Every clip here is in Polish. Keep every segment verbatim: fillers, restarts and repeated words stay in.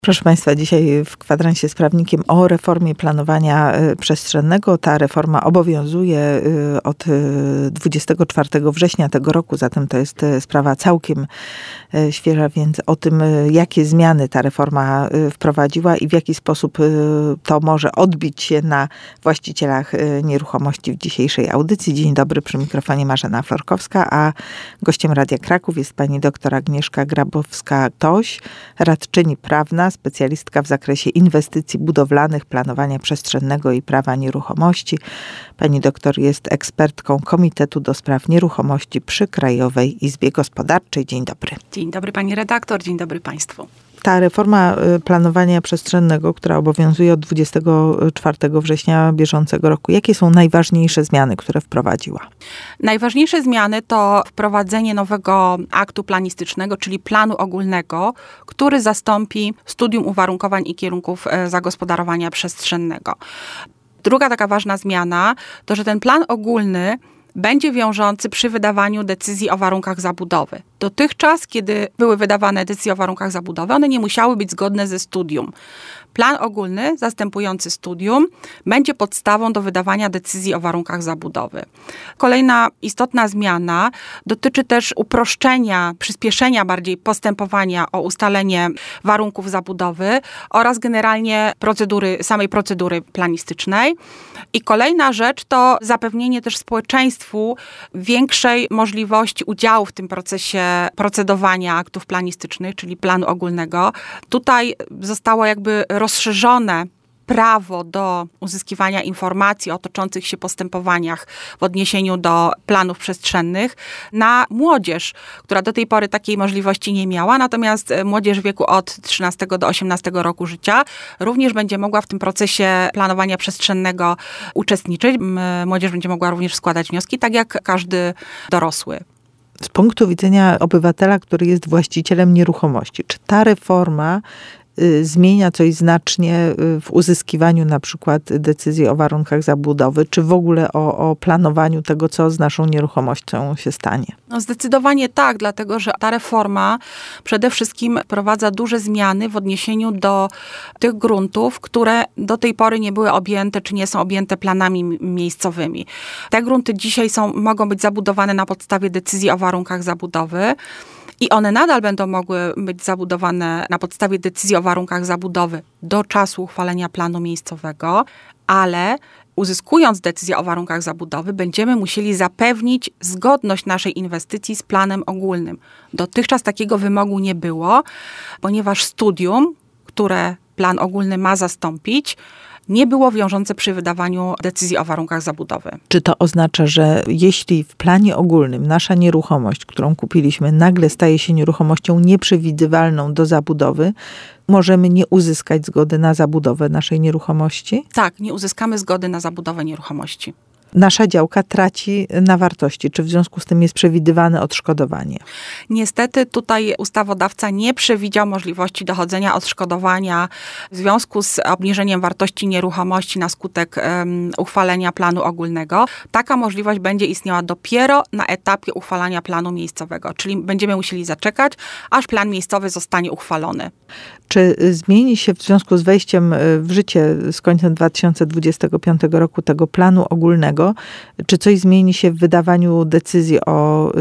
Proszę Państwa, dzisiaj w kwadransie z prawnikiem o reformie planowania przestrzennego. Ta reforma obowiązuje od dwudziestego czwartego września tego roku, zatem to jest sprawa całkiem świeża, więc o tym, jakie zmiany ta reforma wprowadziła i w jaki sposób to może odbić się na właścicielach nieruchomości w dzisiejszej audycji. Dzień dobry, przy mikrofonie Marzena Florkowska, a gościem Radia Kraków jest pani doktor Agnieszka Grabowska-Toś, radczyni prawna, specjalistka w zakresie inwestycji budowlanych, planowania przestrzennego i prawa nieruchomości. Pani doktor jest ekspertką Komitetu do Spraw Nieruchomości przy Krajowej Izbie Gospodarczej. Dzień dobry. Dzień dobry pani redaktor, dzień dobry państwu. Ta reforma planowania przestrzennego, która obowiązuje od dwudziestego czwartego września bieżącego roku, jakie są najważniejsze zmiany, które wprowadziła? Najważniejsze zmiany to wprowadzenie nowego aktu planistycznego, czyli planu ogólnego, który zastąpi studium uwarunkowań i kierunków zagospodarowania przestrzennego. Druga taka ważna zmiana to, że ten plan ogólny będzie wiążący przy wydawaniu decyzji o warunkach zabudowy. Dotychczas, kiedy były wydawane decyzje o warunkach zabudowy, one nie musiały być zgodne ze studium. Plan ogólny, zastępujący studium, będzie podstawą do wydawania decyzji o warunkach zabudowy. Kolejna istotna zmiana dotyczy też uproszczenia, przyspieszenia bardziej postępowania o ustalenie warunków zabudowy oraz generalnie procedury, samej procedury planistycznej. I kolejna rzecz to zapewnienie też społeczeństwu większej możliwości udziału w tym procesie procedowania aktów planistycznych, czyli planu ogólnego. Tutaj zostało jakby rozszerzone prawo do uzyskiwania informacji o toczących się postępowaniach w odniesieniu do planów przestrzennych na młodzież, która do tej pory takiej możliwości nie miała, natomiast młodzież w wieku od trzynastego do osiemnastego roku życia również będzie mogła w tym procesie planowania przestrzennego uczestniczyć. Młodzież będzie mogła również składać wnioski, tak jak każdy dorosły. Z punktu widzenia obywatela, który jest właścicielem nieruchomości, czy ta reforma zmienia coś znacznie w uzyskiwaniu na przykład decyzji o warunkach zabudowy, czy w ogóle o, o planowaniu tego, co z naszą nieruchomością się stanie? No zdecydowanie tak, dlatego że ta reforma przede wszystkim wprowadza duże zmiany w odniesieniu do tych gruntów, które do tej pory nie były objęte, czy nie są objęte planami miejscowymi. Te grunty dzisiaj są, mogą być zabudowane na podstawie decyzji o warunkach zabudowy. I one nadal będą mogły być zabudowane na podstawie decyzji o warunkach zabudowy do czasu uchwalenia planu miejscowego, ale uzyskując decyzję o warunkach zabudowy, będziemy musieli zapewnić zgodność naszej inwestycji z planem ogólnym. Dotychczas takiego wymogu nie było, ponieważ studium, które plan ogólny ma zastąpić, nie było wiążące przy wydawaniu decyzji o warunkach zabudowy. Czy to oznacza, że jeśli w planie ogólnym nasza nieruchomość, którą kupiliśmy, nagle staje się nieruchomością nieprzewidywalną do zabudowy, możemy nie uzyskać zgody na zabudowę naszej nieruchomości? Tak, nie uzyskamy zgody na zabudowę nieruchomości. Nasza działka traci na wartości. Czy w związku z tym jest przewidywane odszkodowanie? Niestety tutaj ustawodawca nie przewidział możliwości dochodzenia odszkodowania w związku z obniżeniem wartości nieruchomości na skutek um, uchwalenia planu ogólnego. Taka możliwość będzie istniała dopiero na etapie uchwalania planu miejscowego, czyli będziemy musieli zaczekać, aż plan miejscowy zostanie uchwalony. Czy zmieni się w związku z wejściem w życie z końcem dwa tysiące dwudziestego piątego roku tego planu ogólnego, czy coś zmieni się w wydawaniu decyzji o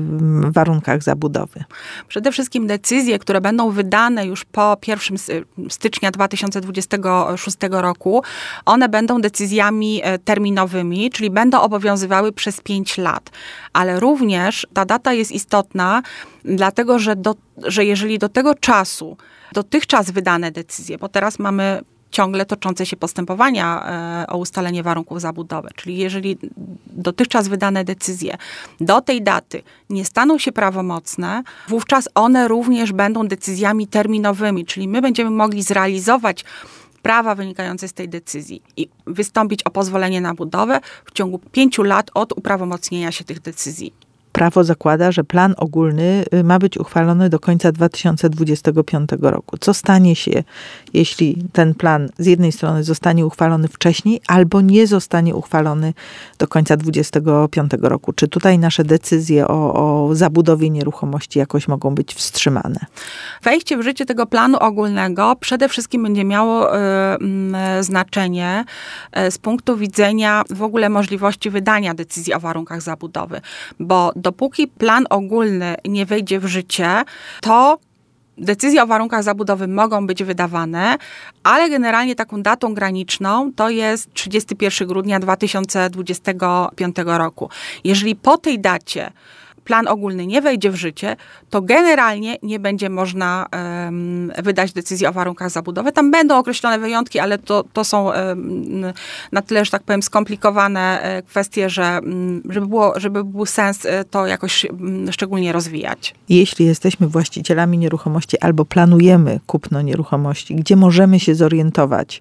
y, warunkach zabudowy? Przede wszystkim decyzje, które będą wydane już po pierwszego stycznia dwa tysiące dwudziestego szóstego roku, one będą decyzjami terminowymi, czyli będą obowiązywały przez pięć lat. Ale również ta data jest istotna, dlatego że, do, że jeżeli do tego czasu dotychczas wydane decyzje, bo teraz mamy ciągle toczące się postępowania e, o ustalenie warunków zabudowy, czyli jeżeli dotychczas wydane decyzje do tej daty nie staną się prawomocne, wówczas one również będą decyzjami terminowymi, czyli my będziemy mogli zrealizować prawa wynikające z tej decyzji i wystąpić o pozwolenie na budowę w ciągu pięciu lat od uprawomocnienia się tych decyzji. prawo zakłada, że plan ogólny ma być uchwalony do końca dwa tysiące dwudziestego piątego roku. Co stanie się, jeśli ten plan z jednej strony zostanie uchwalony wcześniej, albo nie zostanie uchwalony do końca dwudziestego piątego roku? Czy tutaj nasze decyzje o, o zabudowie nieruchomości jakoś mogą być wstrzymane? Wejście w życie tego planu ogólnego przede wszystkim będzie miało y, y, znaczenie y, z punktu widzenia w ogóle możliwości wydania decyzji o warunkach zabudowy. Bo dopóki plan ogólny nie wejdzie w życie, to decyzje o warunkach zabudowy mogą być wydawane, ale generalnie taką datą graniczną to jest trzydziestego pierwszego grudnia dwa tysiące dwudziestego piątego roku. Jeżeli po tej dacie plan ogólny nie wejdzie w życie, to generalnie nie będzie można um, wydać decyzji o warunkach zabudowy. Tam będą określone wyjątki, ale to, to są um, na tyle, że tak powiem, skomplikowane kwestie, że um, żeby, było, żeby był sens to jakoś um, szczególnie rozwijać. Jeśli jesteśmy właścicielami nieruchomości albo planujemy kupno nieruchomości, gdzie możemy się zorientować,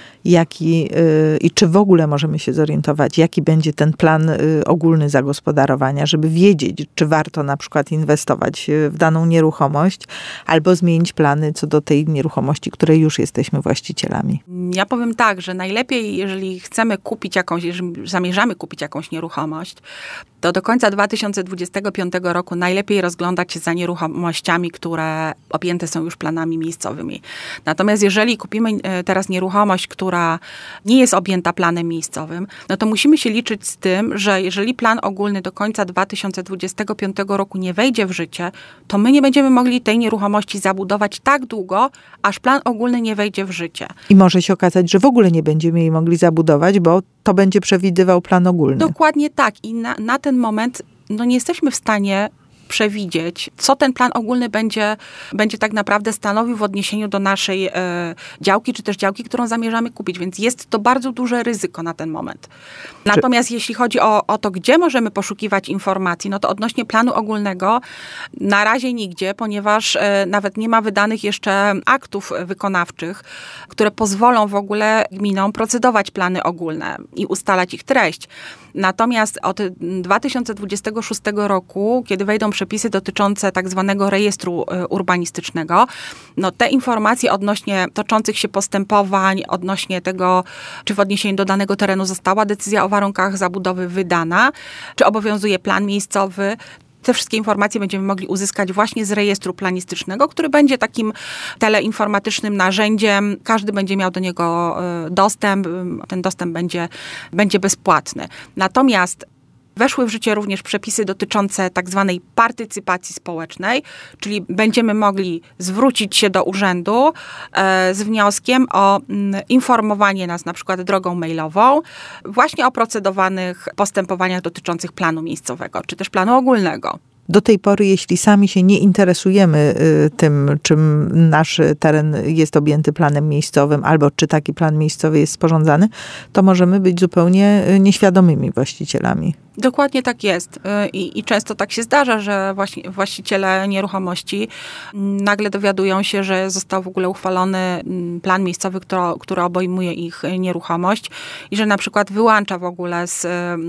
jaki yy, i czy w ogóle możemy się zorientować, jaki będzie ten plan yy, ogólny zagospodarowania, żeby wiedzieć, czy warto na przykład inwestować w daną nieruchomość, albo zmienić plany co do tej nieruchomości, której już jesteśmy właścicielami. Ja powiem tak, że najlepiej, jeżeli chcemy kupić jakąś, jeżeli zamierzamy kupić jakąś nieruchomość, to do końca dwa tysiące dwudziestego piątego roku najlepiej rozglądać się za nieruchomościami, które objęte są już planami miejscowymi. Natomiast jeżeli kupimy teraz nieruchomość, która nie jest objęta planem miejscowym, no to musimy się liczyć z tym, że jeżeli plan ogólny do końca dwa tysiące dwudziestego piątego roku nie wejdzie w życie, to my nie będziemy mogli tej nieruchomości zabudować tak długo, aż plan ogólny nie wejdzie w życie. I może się okazać, że w ogóle nie będziemy jej mogli zabudować, bo to będzie przewidywał plan ogólny. Dokładnie tak. I na, na ten moment no nie jesteśmy w stanie przewidzieć, co ten plan ogólny będzie, będzie tak naprawdę stanowił w odniesieniu do naszej e, działki, czy też działki, którą zamierzamy kupić. Więc jest to bardzo duże ryzyko na ten moment. Natomiast czy... jeśli chodzi o, o to, gdzie możemy poszukiwać informacji, no to odnośnie planu ogólnego na razie nigdzie, ponieważ e, nawet nie ma wydanych jeszcze aktów wykonawczych, które pozwolą w ogóle gminom procedować plany ogólne i ustalać ich treść. Natomiast od dwa tysiące dwudziestego szóstego roku, kiedy wejdą przepisy dotyczące tak zwanego rejestru urbanistycznego, no te informacje odnośnie toczących się postępowań, odnośnie tego, czy w odniesieniu do danego terenu została decyzja o warunkach zabudowy wydana, czy obowiązuje plan miejscowy, te wszystkie informacje będziemy mogli uzyskać właśnie z rejestru planistycznego, który będzie takim teleinformatycznym narzędziem. Każdy będzie miał do niego dostęp. Ten dostęp będzie, będzie bezpłatny. Natomiast weszły w życie również przepisy dotyczące tak zwanej partycypacji społecznej, czyli będziemy mogli zwrócić się do urzędu e, z wnioskiem o m, informowanie nas na przykład drogą mailową właśnie o procedowanych postępowaniach dotyczących planu miejscowego, czy też planu ogólnego. Do tej pory, jeśli sami się nie interesujemy tym, czym nasz teren jest objęty planem miejscowym, albo czy taki plan miejscowy jest sporządzany, to możemy być zupełnie nieświadomymi właścicielami. Dokładnie tak jest. I, i często tak się zdarza, że właśnie właściciele nieruchomości nagle dowiadują się, że został w ogóle uchwalony plan miejscowy, który, który obejmuje ich nieruchomość i że na przykład wyłącza w ogóle z,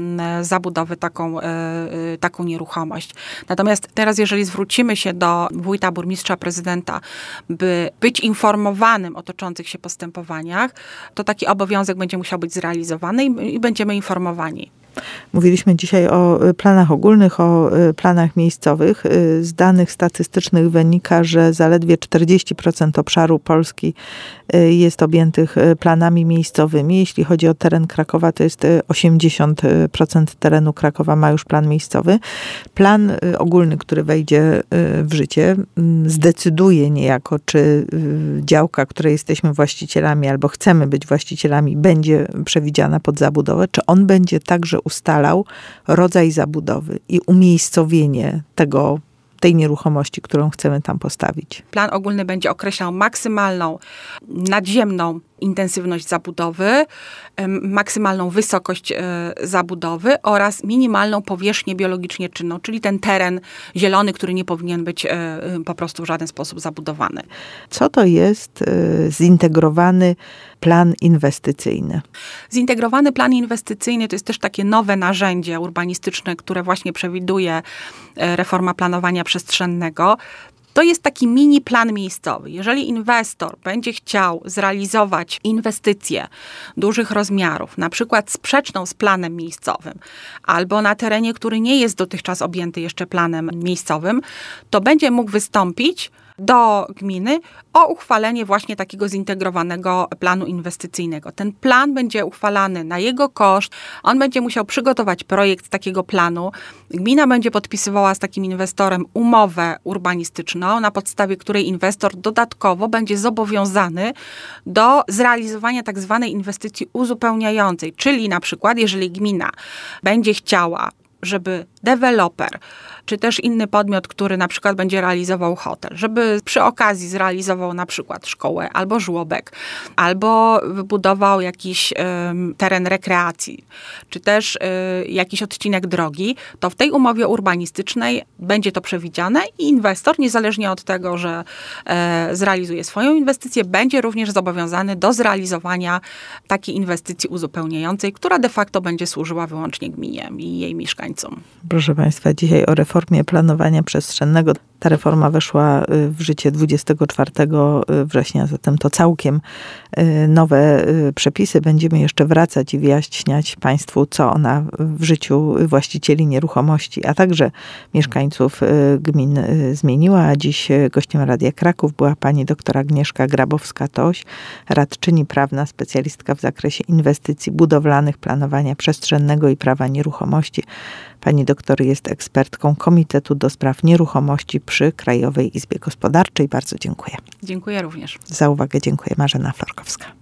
z zabudowy taką, taką nieruchomość. Natomiast teraz, jeżeli zwrócimy się do wójta, burmistrza, prezydenta, by być informowanym o toczących się postępowaniach, to taki obowiązek będzie musiał być zrealizowany i, i będziemy informowani. Mówiliśmy dzisiaj o planach ogólnych, o planach miejscowych. Z danych statystycznych wynika, że zaledwie czterdzieści procent obszaru Polski jest objętych planami miejscowymi. Jeśli chodzi o teren Krakowa, to jest osiemdziesiąt procent terenu Krakowa ma już plan miejscowy. Plan ogólny, który wejdzie w życie, zdecyduje niejako, czy działka, której jesteśmy właścicielami albo chcemy być właścicielami, będzie przewidziana pod zabudowę, czy on będzie także ustalał rodzaj zabudowy i umiejscowienie tego tej nieruchomości, którą chcemy tam postawić. Plan ogólny będzie określał maksymalną nadziemną intensywność zabudowy, maksymalną wysokość zabudowy oraz minimalną powierzchnię biologicznie czynną, czyli ten teren zielony, który nie powinien być po prostu w żaden sposób zabudowany. Co to jest zintegrowany plan inwestycyjny? Zintegrowany plan inwestycyjny to jest też takie nowe narzędzie urbanistyczne, które właśnie przewiduje reforma planowania przestrzennego. To jest taki mini plan miejscowy. Jeżeli inwestor będzie chciał zrealizować inwestycję dużych rozmiarów, na przykład sprzeczną z planem miejscowym, albo na terenie, który nie jest dotychczas objęty jeszcze planem miejscowym, to będzie mógł wystąpić do gminy o uchwalenie właśnie takiego zintegrowanego planu inwestycyjnego. Ten plan będzie uchwalany na jego koszt, on będzie musiał przygotować projekt takiego planu. Gmina będzie podpisywała z takim inwestorem umowę urbanistyczną, na podstawie której inwestor dodatkowo będzie zobowiązany do zrealizowania tak zwanej inwestycji uzupełniającej, czyli na przykład jeżeli gmina będzie chciała, żeby deweloper, czy też inny podmiot, który na przykład będzie realizował hotel, żeby przy okazji zrealizował na przykład szkołę albo żłobek, albo wybudował jakiś y, teren rekreacji, czy też y, jakiś odcinek drogi, to w tej umowie urbanistycznej będzie to przewidziane i inwestor, niezależnie od tego, że y, zrealizuje swoją inwestycję, będzie również zobowiązany do zrealizowania takiej inwestycji uzupełniającej, która de facto będzie służyła wyłącznie gminie i jej mieszkańcom. Proszę Państwa, dzisiaj o reformie planowania przestrzennego. Ta reforma weszła w życie dwudziestego czwartego września, zatem to całkiem nowe przepisy. Będziemy jeszcze wracać i wyjaśniać Państwu, co ona w życiu właścicieli nieruchomości, a także mieszkańców gmin zmieniła. A dziś gościem Radia Kraków była pani doktor Agnieszka Grabowska-Toś, radczyni prawna, specjalistka w zakresie inwestycji budowlanych, planowania przestrzennego i prawa nieruchomości. Pani doktor jest ekspertką Komitetu do Spraw Nieruchomości przy Krajowej Izbie Gospodarczej. Bardzo dziękuję. Dziękuję również. Za uwagę dziękuję. Marzena Florkowska.